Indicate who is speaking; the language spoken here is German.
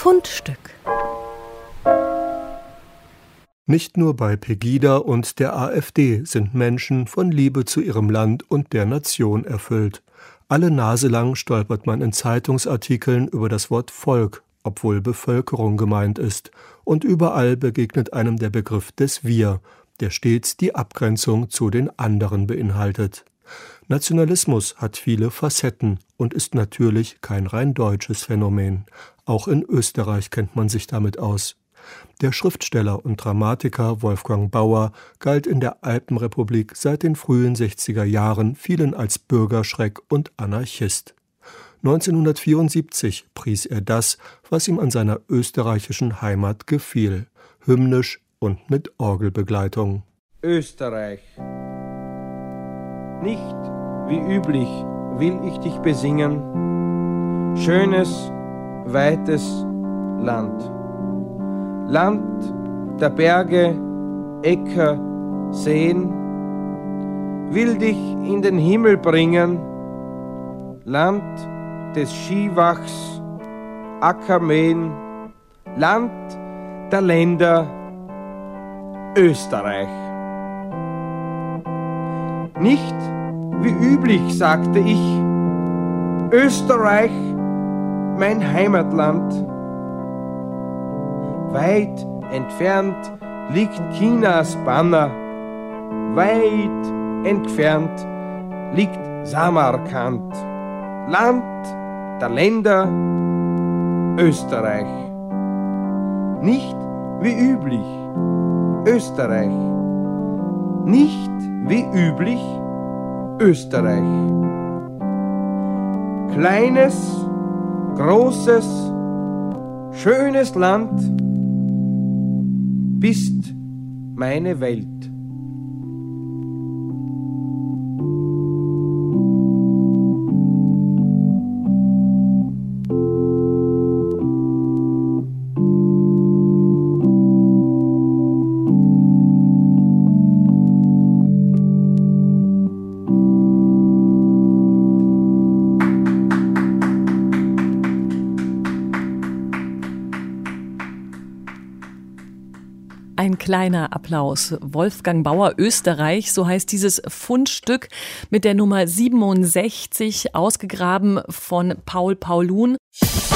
Speaker 1: Fundstück.
Speaker 2: Nicht nur bei Pegida und der AfD sind Menschen von Liebe zu ihrem Land und der Nation erfüllt. Alle Nase lang stolpert man in Zeitungsartikeln über das Wort Volk, obwohl Bevölkerung gemeint ist. Und überall begegnet einem der Begriff des Wir, der stets die Abgrenzung zu den anderen beinhaltet. Nationalismus hat viele Facetten und ist natürlich kein rein deutsches Phänomen. Auch in Österreich kennt man sich damit aus. Der Schriftsteller und Dramatiker Wolfgang Bauer galt in der Alpenrepublik seit den frühen 60er Jahren vielen als Bürgerschreck und Anarchist. 1974 pries er das, was ihm an seiner österreichischen Heimat gefiel, hymnisch und mit Orgelbegleitung.
Speaker 3: Österreich. Nicht wie üblich will ich dich besingen, schönes, weites Land. Land der Berge, Äcker, Seen, will dich in den Himmel bringen, Land des Skiwachs, Ackermähen, Land der Länder, Österreich. Nicht wie üblich, sagte ich, Österreich, mein Heimatland. Weit entfernt liegt Chinas Banner, weit entfernt liegt Samarkand, Land der Länder, Österreich. Nicht wie üblich, Österreich. Nicht wie üblich, Österreich. Kleines, großes, schönes Land, bist meine Welt.
Speaker 1: Ein kleiner Applaus. Wolfgang Bauer, Österreich, so heißt dieses Fundstück mit der Nummer 67, ausgegraben von Paul Paulun.